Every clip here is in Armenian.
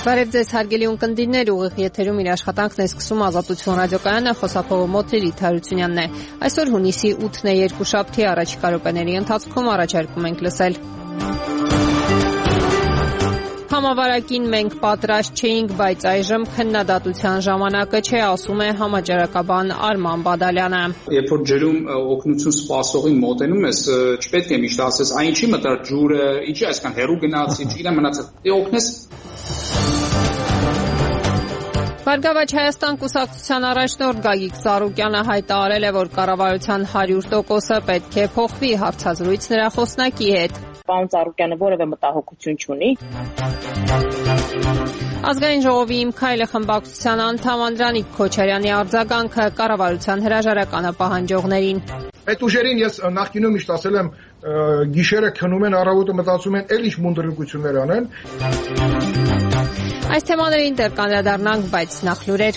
Բարև ձեզ հարգելի ունկնդիրներ, ուղիղ եթերում իր աշխատանքն է սկսում Ազատություն ռադիոկայանը, խոսափողը Մոթիրի Թարությունյանն է։ Այսօր հունիսի 8-ն է, երկուշաբթի, առաջիկա րոպեների ընթացքում առաջարկում ենք լսել։ Համավարակին մենք պատրաստ չէինք, բայց այժմ քննադատության ժամանակը չէ, ասում է համաճարակաբան Արման Բադալյանը։ Երբ որ ջրում օգնություն սպասողին մոտենում ես, չպետք է միշտ ասես, այն ինչի մտար ջուրը, ինչի այսքան հեռու գնաց, ինչի իրան մնացած, օգնես։ Բարգավաճ Հայաստան կուսակցության առաջնորդ Գագիկ Ծառուկյանը հայտարարել է, որ կառավարության 100%-ը պետք է փոխվի, հարցազրույց նրա խոսնակի հետ։ Պարոն Ծառուկյանը որևէ մտահոգություն չունի։ Ազգային ժողովի Իմ քայլը խմբակցության անդամ Անդրանիկ Քոչարյանի արձագանքը կառավարության հրաժարականը պահանջողներին։ Այդ ուժերին ես նախկինում միշտ ասել եմ, գիշերը քնում են, առավոտը մտածում են, էլ ինչ մունդրկություններ անեն։ Այս թեմաներին դեռ կանդրադառնանք, բայց նախ լուրեր։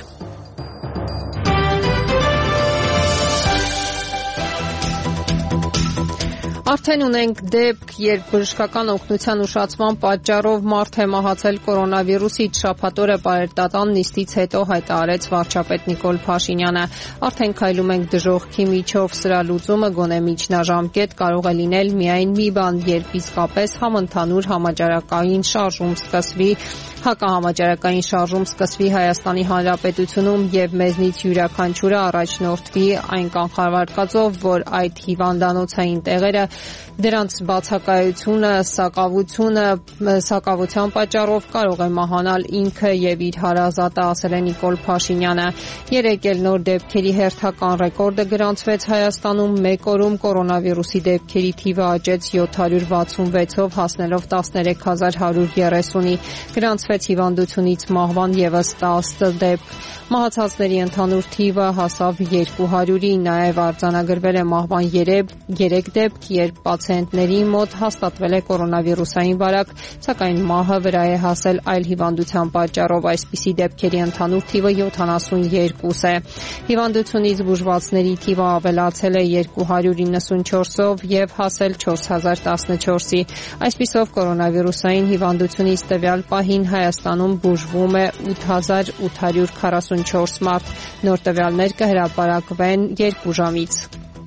Արդեն ունենք դեպք, երբ բժշկական օգնության ուշացման պատճառով մարդ է մահացել կորոնավիրուսից, շաբաթ օրը պարետատան նիստից հետո հայտարարեց վարչապետ Նիկոլ Փաշինյանը։ Արդեն քայլում ենք դժոխքի միջով, սրա լուծումը գոնե միջնաժամկետ կարող է լինել միայն մի բան, երբ իսկապես համընդհանուր համաճարակային շարժում սկսվի, հակահամաճարակային շարժում սկսվի Հայաստանի Հանրապետությունում եւ մեզնից յուրաքանչյուրը առաջնորդվի այն կանխավարկածով, որ այդ հիվանդանոցային տեղերը դրանց բացակայությունը, սակավության պատճառով կարող է մահանալ ինքը եւ իր հարազատը, ասել է Նիկոլ Փաշինյանը։ Երեկ էլ նոր դեպքերի հերթական ռեկորդը գրանցվեց Հայաստանում, մեկ օրում կորոնավիրուսի դեպքերի թիվը աճեց 766-ով, հասնելով 13130-ի։ Գրանցվեց հիվանդությունից մահվան եւս 10 դեպք։ Մահացածների ընդհանուր թիվը հասավ 200-ի, նաև արձանագրվել է մահվան 3 դեպք, երբ պացիենտների մոտ հաստատվել է կորոնավիրուսային վարակ, սակայն մահը վրա է հասել այլ հիվանդության պատճառով, այսպիսի դեպքերի ընդհանուր թիվը 72 է։ Հիվանդությունից բուժվածների թիվը ավելացել է 294-ով եւ հասել 4014-ի։ Այսպիսով կորոնավիրուսային հիվանդությունից տվյալ պահին Հայաստանում բուժվում է 8844 մարդ, նոր տվյալներ կհրապարակվեն 2 ժամից։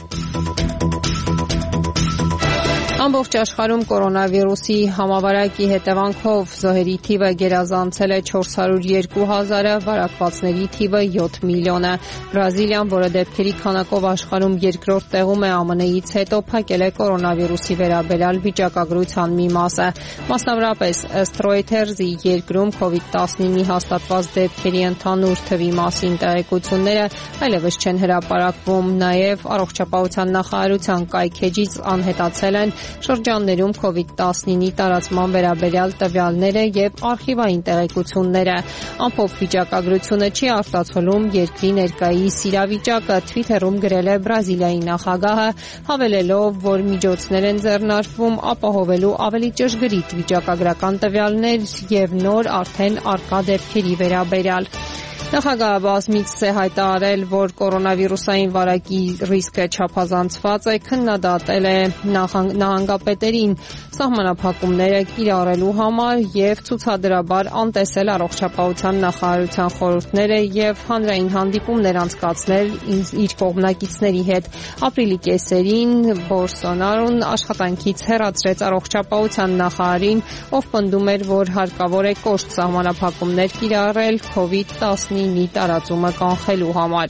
Ամբողջ աշխարհում կորոնավիրուսի համավարակի հետևանքով զոհերի թիվը գերազանցել է 402,000-ը, վարակվածների թիվը 7 միլիոնը։ Բրազիլիան, որը դեպքերի քանակով աշխարհում երկրորդ տեղում է ԱՄՆ-ից հետո, փակել է կորոնավիրուսի վերաբերյալ վիճակագրության մի մասը։ Մասնավորապես, ըստ Reuters-ի, երկրում COVID-19-ի հաստատված դեպքերի ընդհանուր թվի մասին տեղեկությունները այլևս չեն հրապարակվում։ Նաև առողջապահության նախարարության կայքէջից անհետացել են շրջաններում COVID-19-ի տարածման վերաբերյալ տվյալները եւ արխիվային տեղեկությունները։ Ամփոփ վիճակագրությունը չի արտացոլում երկրի ներկայիս իրավիճակը, Twitter-ում գրել է Բրազիլիայի նախագահը, հավելելով, որ միջոցներ են ձեռնարկվում ապահովելու ավելի ճշգրիտ վիճակագրական տվյալներ եւ նոր արդեն առկա դեպքերի վերաբերյալ։ Նախագահը բազմիցս է հայտարարել, որ կորոնավիրուսային վարակի ռիսկը չափազանցված է, քննադատել է նահանգապետերին սահմանափակումները կիրառելու համար եւ ցուցադրաբար անտեսել առողջապահության նախարարության խորհուրդները եւ հանրային հանդիպումներ անցկացնել իր կողմնակիցների հետ։ Ապրիլի կեսերին Բոլսոնարոն աշխատանքից հեռացրեց առողջապահության նախարարին, ով պնդում էր, որ հարկավոր է կոշտ սահմանափակումներ կիրառել COVID-19-ի տարածումը կանխելու համար։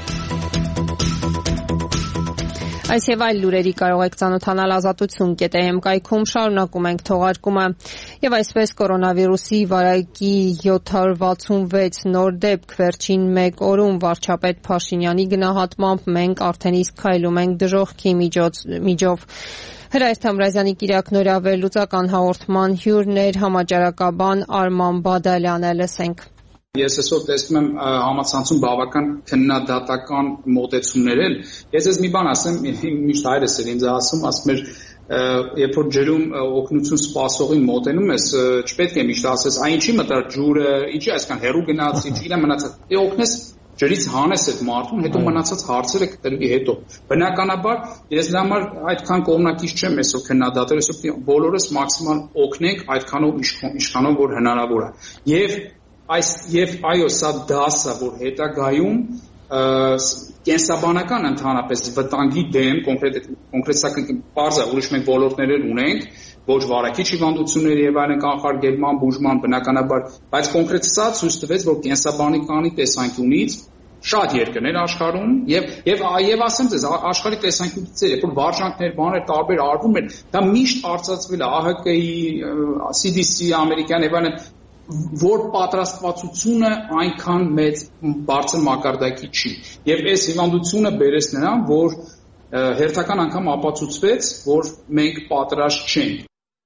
Այս եւ այլ լուրերի կարող եք ծանոթանալ ազատություն.am կայքում, շարունակում ենք թողարկումը։ Եվ այսպես կորոնավիրուսի վարակի 766 նոր դեպք վերջին 1 օրում վարչապետ Փաշինյանի գնահատմամբ մենք արդեն իսկ քայլում ենք դժոխքի միջով։ Հրայր Թամրազյանի կիրակնօրյա վերլուծական հաղորդման հյուրն էր համաճարակաբան Արման Բադալյանը, լսենք։ Ես այսօր տեսնում եմ համացանցում բավական քննադատական մոտեցումներ էլ։ Ես մի բան ասեմ, միշտ հայրս էր ինձ ասում էր, երբ որ ջրում օգնություն սպասողին մոտենում ես, չպետք է միշտ ասես, այն ինչի մտար ջուրը, ինչի այսքան հեռու գնաց, ինչի իրան մնացած, օգնես ջրից հանես այդ մարդուն, հետո մնացած հարցերը կտրվի հետո։ Բնականաբար ես դրա համար այդքան կողմնակից չեմ այսօր քննադատել, այսօր բոլորս մաքսիմալ օգնենք այդքանով իշխանով, որ հնարավոր է։ Եվ այո, սա դասը, որ հետագայում կենսաբանական ընդհանրապես վտանգի դեմ կոնկրետական բարձր ուրիշ մենք ոլորտներ ունենք, ոչ վարակիչ հիվանդությունների եւ այլն կանխարգելման, բուժման բնականաբար, բայց կոնկրետ սա ցույց տվեց, որ կենսաբանիկանի տեսանկյունից շատ երկրներ աշխարհում եւ ասեմ ձեզ, աշխարհի տեսանկյունից երբ որ վարժանքներ, բաներ տարբեր արվում են, դա միշտ արծացվել է ԱՀԿ-ի, CDC, ամերիկյան եւ այլն, որ պատրաստվածությունը այնքան մեծ բարձր մակարդակի չի։ Եվ այս հիվանդությունը բերեց նրան, որ հերթական անգամ ապացուցվեց, որ մենք պատրաստ չենք։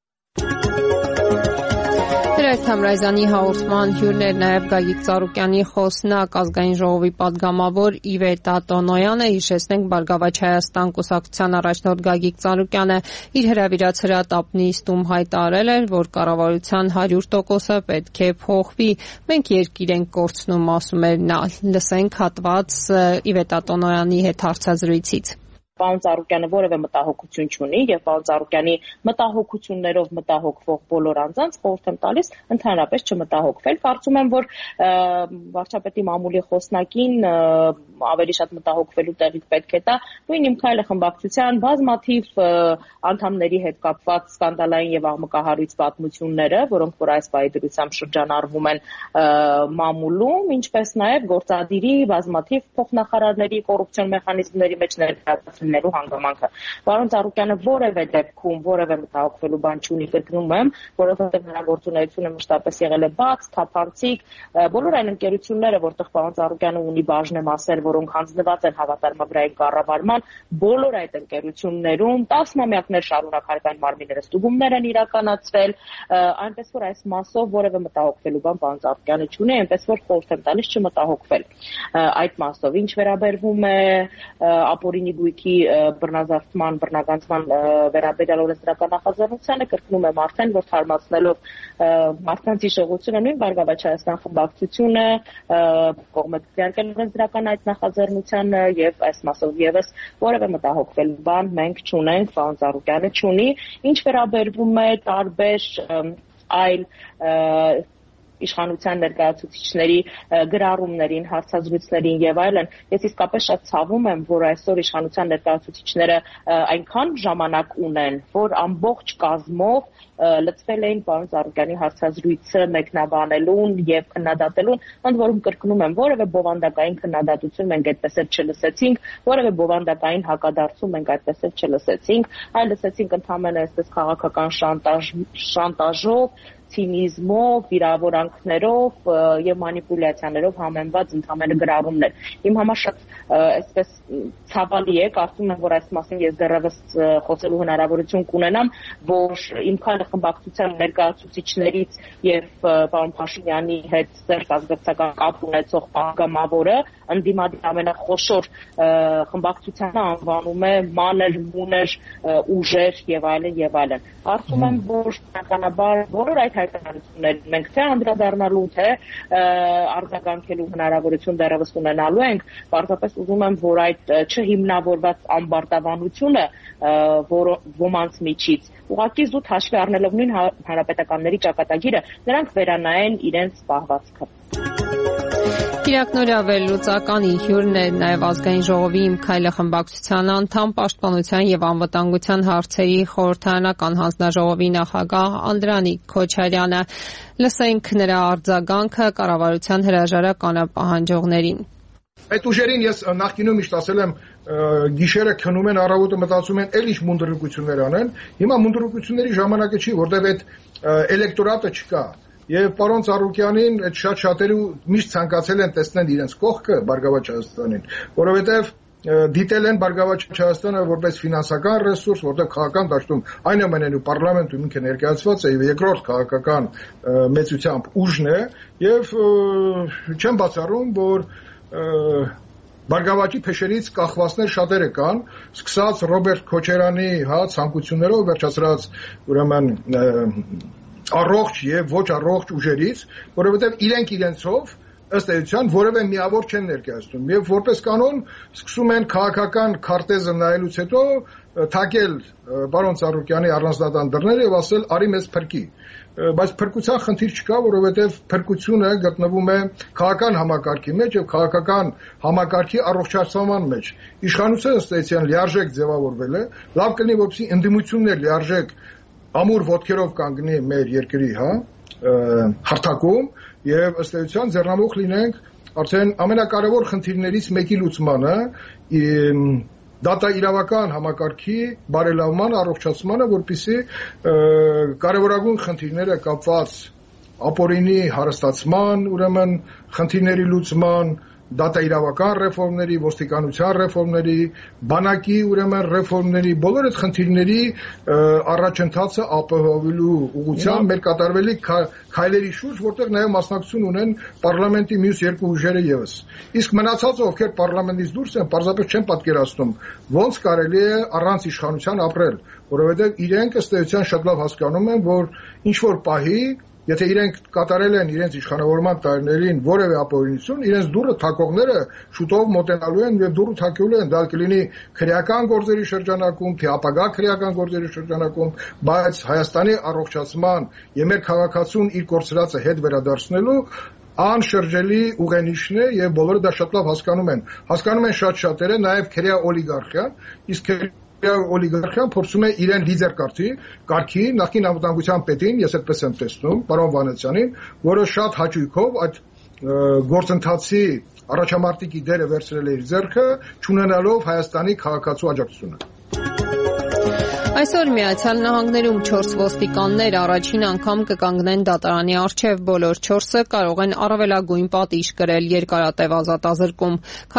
Հրեշ Թամրազյանի հաղորդման հյուրն էր նաև Գագիկ Ծառուկյանի խոսնակ ազգային ժողովի պատգամավոր Իվետա Տոնոյանը, հիշեցնենք Բարգավաճ Հայաստան կուսակցության առաջնորդ Գագիկ Ծառուկյանը իր հրավիրած հրատապնիստում հայտարարել էր, որ կառավարության 100%-ը պետք է փոխվի, մենք երկիր ենք կորցնում, ասում էր նա։ Լսենք հատված Իվետա Տոնոյանի հետ հարցազրույցից։ Պարոն Ծառուկյանը որևէ մտահոգություն չունի եւ պարոն Ծառուկյանի մտահոգություններով մտահոգվող բոլոր անձանց խորհուրդ եմ տալիս ընդհանրապես չմտահոգվել։ Կարծում եմ, որ վարչապետի մամուլի խոսնակին ավելի շատ մտահոգվելու տեղիք պետք է տա նույն Իմ քայլը խմբակցության բազմաթիվ անդամների հետ կապված սկանդալային եւ աղմկահարույց պատմությունները, որոնք որ այս պայդրությամբ շրջանառվում են մամուլում, ինչպես նաեւ գործադիրի բազմաթիվ փոխնախարարների կոռուպցիոն մեխանիզմների մեջ ներկայացնելու հանգամանքը։ Պարոն Ծառուկյանը որևէ դեպքում որևէ մտահոգվելու բան չունի, կրկնում եմ, որովհետեւ նրա գործունեությունը մշտապես եղել է բաց, թափանցիկ, բոլոր այն ընկերությունները, որտեղ պարոն Ծառուկյանը ունի բաժնեմասեր, որոնք հանձնված են հավատարմագրային կառավարման, բոլոր այդ ընկերություններում տասնամյակներ շարունակ հարկային մարմինները ստուգումներ են իրականացվել, այնպես որ այս մասով որևէ մտահոգվելու բան պարոն Ծառուկյանը չունի, այնպես որ խորհուրդ եմ տալիս չմտահոգվել այդ մասով։ Ինչ վերաբերվում է ապօրինի գույքի բռնազավթման, բռնագանձման վերաբերյալ օրենսդրական նախաձեռնությանը, կրկնում եմ արդեն, որ թարմացնելով մարդկանց հիշողությունը նույն Բարգավաճ Հայաստան խմբակցությունը կողմ է քվեարկել օրենսդրական այդ նախաձեռնությանը եւ այս մասով եւս որևէ մտահոգվելու բան մենք չունենք, պարոն Ծառուկյանը չունի։ Ինչ վերաբերվում է տարբեր այլ իշխանության ներկայացուցիչների գրառումներին, հարցազրույցներին եւ այլն, ես իսկապես շատ ցավում եմ, որ այսօր իշխանության ներկայացուցիչները այնքան ժամանակ ունեն, որ ամբողջ կազմով լծվել էին պարոն Ծառուկյանի հարցազրույցը մեկնաբանելուն եւ քննադատելուն, ընդ որում կրկնում եմ, որևէ բովանդակային քննադատություն մենք այդպես էլ չլսեցինք, որևէ բովանդակային հակադարձում մենք այդպես էլ չլսեցինք, այլ լսեցինք ընդհանրապես այսպես քաղաքական շանտաժով, ցինիզմով, վիրավորանքներով եւ մանիպուլյացիաներով համեմված ընդհանուր գրառումներ։ Իմ համար շատ այսպես ցավալի է, կարծում եմ, որ այս մասին ես դեռևս խոսելու հնարավորություն կունենամ, որ Իմ քայլը խմբակցության ներկայացուցիչներից եւ պարոն Փաշինյանի հետ ծերտ ազգակցական կապ ունեցող պատգամավորը ընդդիմադիր ամենախոշոր խմբակցությանը անվանում է մանր, մուներ, ուժեր եւ այլն եւ այլն։ Կարծում եմ, որ բնականաբար բոլոր այդ հայտարարությունները մենք թե անդրադառնալու, թե արձագանքելու հնարավորություն դեռևս ունենալու ենք, պարզապես ուզում եմ, որ այդ չհիմնավորված ամբարտավանությունը ոմանց միջից ուղղակի զուտ հաշվի առնելով նույն հանրապետականների ճակատագիրը, նրանք վերանայեն իրենց պահվածքը։ Կիրակնորի ավելլուծականի հյուրն է նաև ազգային ժողովի Իմ քայլը խմբակցության անդամ, պաշտպանության եւ անվտանգության հարցերի խորհրդարանական հանձնաժողովի նախագահ Անդրանիկ Քոչարյանը։ Լսենք նրա արձագանքը կառավարության հրաժարականը պահանջողներին։ Այդ ուժերին ես նախկինում միշտ ասել եմ, գիշերը քնում են, առավոտը մտածում են, էլ ինչ մունդրություններ անեն։ Հիմա մունդրությունների ժամանակը չի, որտեղ այդ էլեկտորատը չկա։ Եվ պարոն Ծառուկյանին այդ շատ-շատերը միշտ ցանկացել են տեսնել իրենց կողքը Բարգավաճ Հայաստանին, որովհետև դիտել են Բարգավաճ Հայաստանը որպես ֆինանսական ռեսուրս, որտեղ քաղաքական դաշտում այնուամենայնիվ պարլամենտում ինքը ներկայացված է եւ երկրորդ քաղաքական մեծությամբ ուժն է եւ չեմ բացառում, որ Բարգավաճի փեշերից կախվածներ շատերը կան, սկսած Ռոբերտ Քոչարյանի ցանկություններով վերջացրած ուրեմն առողջ եւ ոչ առողջ ուժերից, որովհետեւ իրենք իրենցով ըստ էության որևէ միավոր չեն ներկայացնում եւ որպես կանոն սկսում են քաղաքական քարտեզը նայելուց հետո թակել պարոն Ծառուկյանի առանձնատան դռները եւ ասել արի մեզ փրկի բայց փրկության խնդիր չկա որովհետեւ փրկությունը գտնվում է քաղաքական համակարգի մեջ եւ քաղաքական համակարգի առողջացման մեջ իշխանությունը ըստ էության լիարժեք ձևավորվել է լավ կլինի որպեսզի ընդդիմություններ լիարժեք ամուր ոտքերով կանգնի մեր երկրի հարթակում եւ ըստ էության ձեռնամուխ լինենք արդեն ամենակարևոր խնդիրներից մեկի լուծմանը դատա իրավական համակարգի բարելավման առողջացմանը որպեսզի կարևորագույն խնդիրները կապված ապօրինի հարստացման ուրեմն խնդիրների լուծման դատա իրավական ռեֆորմների, ոստիկանության ռեֆորմների, բանակի ուրեմն ռեֆորմների, բոլոր այդ խնդիրների առաջընթացը ապահովելու ուղղությամբ մեր կատարվելի քայլերի շուրջ, որտեղ նաև մասնակցություն ունեն պարլամենտի մյուս երկու ուժերը ևս։ Իսկ մնացածը, ովքեր պարլամենտից դուրս են, պարզապես չեն պատկերացնում, ոնց կարելի է առանց իշխանության ապրել, որովհետև իրենք ըստ էության շատ լավ հասկանում են, որ ինչ որ պահի Եթե իրենք կատարել են իրենց իշխանավորման տարիներին որևէ ապօրինություն, իրենց դուրը թակողները շուտով մոտենալու են եւ դուրը թակելու են, դա կլինի քրեական գործերի շրջանակում, թե ապագա քրեական գործերի շրջանակում, բայց Հայաստանի առողջացման եւ մեր քաղաքացուն իր կորցրածը հետ վերադարձնելու անշրջելի ուղենիշն է եւ բոլորը դա շատ լավ հասկանում են։ Հասկանում են շատ շատերը, նաեւ քրեա օլիգարխիան, իսկ օլիգարխիան փորձում է իրեն լիդեր կարգի նախկին անվտանգության պետին, ես այդպես եմ տեսնում, պարոն Վանեցյանին, որը շատ հաճույքով այդ գործընթացի առաջամարտիկի դերը վերցրել է իր ձեռքը, չունենալով Հայաստանի քաղաքացու աջակցությունը։ Այսօր Միացյալ Նահանգներում 4 ոստիկաններ առաջին անգամ կկանգնեն դատարանի առջև, բոլոր 4-ը կարող են առավելագույն պատիժ կրել երկարատև ազատազրկում։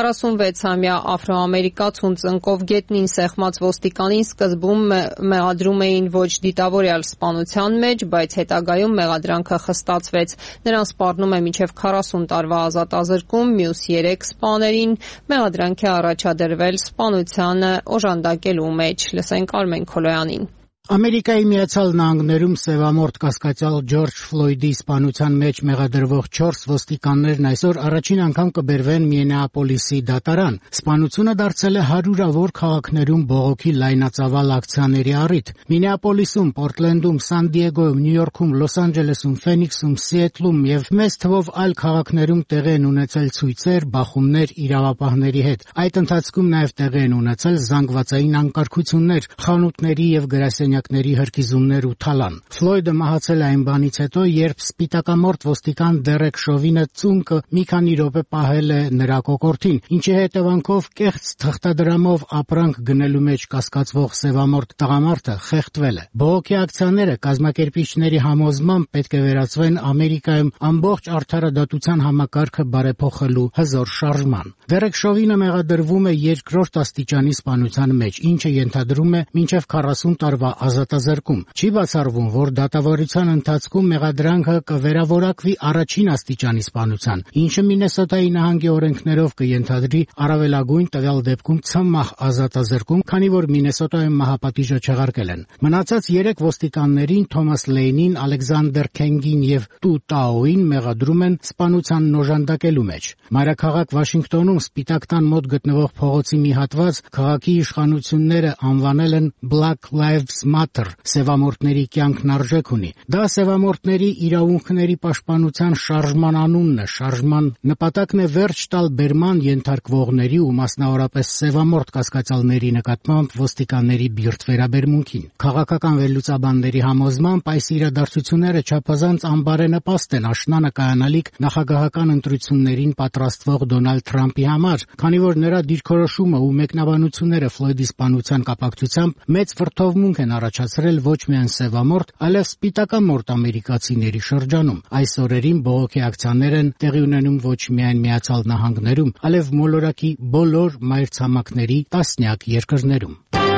46-ամյա աֆրոամերիկացուն ծնկով գետնին սեղմած ոստիկանին սկզբում մեղադրում էին ոչ դիտավորյալ սպանության մեջ, բայց հետագայում մեղադրանքը խստացվեց։ Նրան սպառնում է մինչև 40 տարվա ազատազրկում, մյուս 3 սպաներին մեղադրանք է առաջադրվել սպանությանը օժանդակելու մեջ։ Լսենք Արմեն Քոլոյանին։ Ամերիկայի Միացյալ Նահանգներում սևամորթ կասկածյալ Ջորջ Ֆլոյդի սպանության մեջ մեղադրվող 4 ոստիկաններն այսօր առաջին անգամ կբերվեն Մինեապոլիսի դատարան։ Սպանությունը դարձել է հարյուրավոր քաղաքներում բողոքի լայնածավալ ակցիաների առիթ։ Մինեապոլիսում, Պորտլենդում, Սան Դիեգոյում, Նյու Յորքում, Լոս Անջելեսում, Ֆենիքսում, Սիեթլում եւ մեծ թվով այլ քաղաքներում տեղի են ունեցել ցույցեր, բախումներ իրավապահների հետ։ Այդ ընթացքում նաեւ տեղի են ունեցել զանգվածային անկարգություններ, խանութների եւ գրասենյակների հրկիզումներ ու թալան։ Ֆլոյդը մահացել է այն բանից հետո, երբ սպիտակամորթ ոստիկան Դերեկ Շովինը ծունկը մի քանի րոպե պահել է նրա կոկորդին, ինչի հետևանքով կեղծ թղթադրամով ապրանք գնելու մեջ կասկածվող սևամորթ տղամարդը խեղդվել է։ Բողոքի ակցիաները կազմակերպիչների համոզմամբ պետք է վերածվեն Ամերիկայում ամբողջ արդարադատության համակարգը բարեփոխելու հզոր շարժման։ Դերեկ Շովինը մեղադրվում է երկրորդ աստիճանի սպանության մեջ, ինչը ենթադրում է մինչև 40 տարվա ազատազրկում։ Չի բացառվում, որ դատավարության ընթացքում մեղադրանքը կվերավորակվի առաջին աստիճանի սպանության, ինչը Մինեսոտայի նահանգի օրենքներով կենթադրի առավելագույն տվյալ դեպքում ցմահ ազատազրկում, քանի որ Մինեսոտայում մահապատիժը չեղարկել են։ Մնացած 3 ոստիկաններին՝ Թոմաս Լեյնին, Ալեքսանդր Քենգին եւ Տու Տաոին մեղադրում են սպանության օժանդակելու մեջ։ Մայրաքաղաք Վաշինգտոնում Սպիտակ տան մոտ գտնվող փողոցի մի հատված քաղաքի իշխանությունները անվանել են Black Lives Matter, սևամորթների կյանքն արժեք ունի։ Դա սևամորթների իրավունքների պաշտպանության շարժման անունն է, շարժման նպատակն է վերջ տալ բերման ենթարկվողների ու մասնավորապես սևամորթ կասկածյալների նկատմամբ ոստիկանների բիրտ վերաբերմունքին։ Քաղաքական վերլուծաբանների համոզմամբ այս իրադարձությունները չափազանց անբարենպաստ են աշնանը կայանալիք նախագահական ընտրություններին պատրաստվող Դոնալդ Թրամփի համար, քանի որ նրա դիրքորոշումը ու մեկնաբանությունները Ֆլոյդի սպանության կապակցությամբ մեծ վրդովմունք են առաջացրել ոչ միայն սևամորթ, այլև սպիտակամորթ ամերիկացիների շրջանում։ Այս օրերին բողոքի ակցիաներ են տեղի ունենում ոչ միայն Միացյալ Նահանգներում, այլև մոլորակի բոլոր մայրցամաքների տասնյակ երկրներում։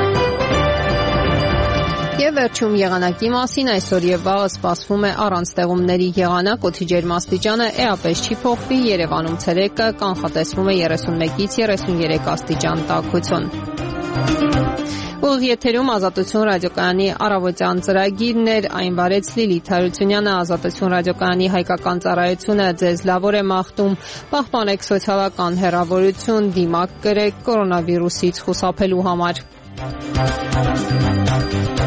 Եվ վերջում եղանակի մասին այսօր եւ վաղը սպասվում է առանց ձեղումների եղանակ, օդի ջերմաստիճանը էապես չի փոխվի, Երևանում ցերեկը կանխատեսվում է 31-ից 33 աստիճան տաքություն։ Ուղիղ եթերում Ազատություն ռադիոկայանի առավոտյան ծրագիրն էր, այն վարեց Լիլիթ Հարությունյանը, Ազատություն ռադիոկայանի հայկական ծառայությունը ձեզ լավոր է մաղթում, պահպանեք սոցիալական հեռավորություն, դիմակ կրեք կորոնավիրուսից խուսափելու համար։